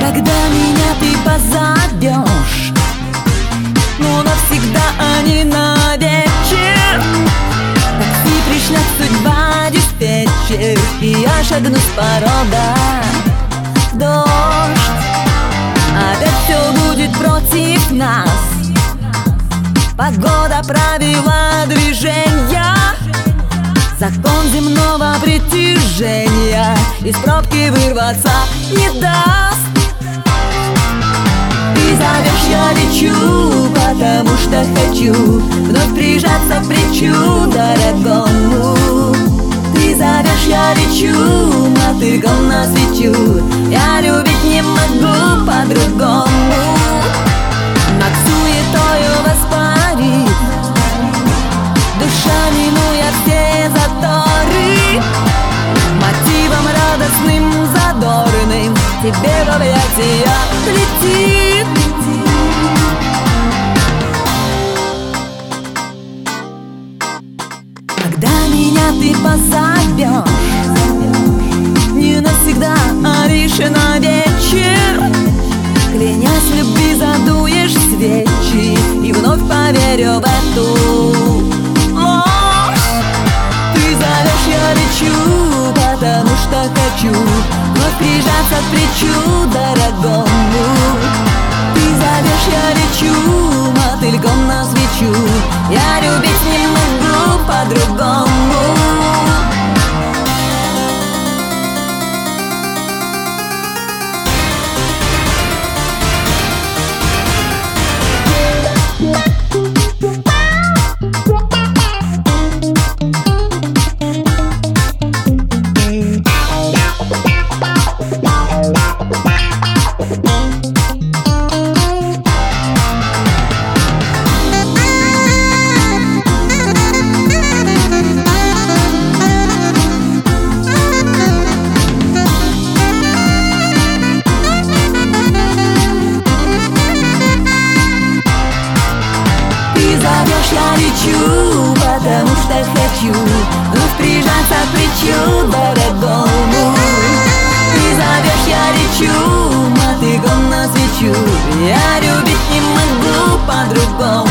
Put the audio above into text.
Когда меня ты позовешь, но навсегда, а не на вечер. Такси пришлет судьба, диспетчер, и я шагну с порога в дождь. Опять все будет против нас. Погода, правила движения, закон земного притяжения из пробки вырваться не даст. Ты зовешь, я лечу, потому что хочу вновь прижаться к плечу дорогому. Ты зовешь, я лечу, мотыльком на свечу. Я любить не могу по-другому. Над суетою воспарит душа, минуя все заторы. Мотивом радостным, задорным тебе в объятия летит. Когда меня ты позовешь, не навсегда, а лишь на вечер. Клянясь в любви, задуешь свечи, и вновь поверю в эту ложь. Ты зовешь, я лечу, потому что хочу вновь прижаться к плечу дорогому. Ты зовешь, я лечу, мотыльком на свечу. Я любить не могу по-другому. Я лечу, потому что хочу вновь прижаться к плечу дорогому. Ты зовешь, я лечу, мотыльком на свечу. Я любить не могу по-другому.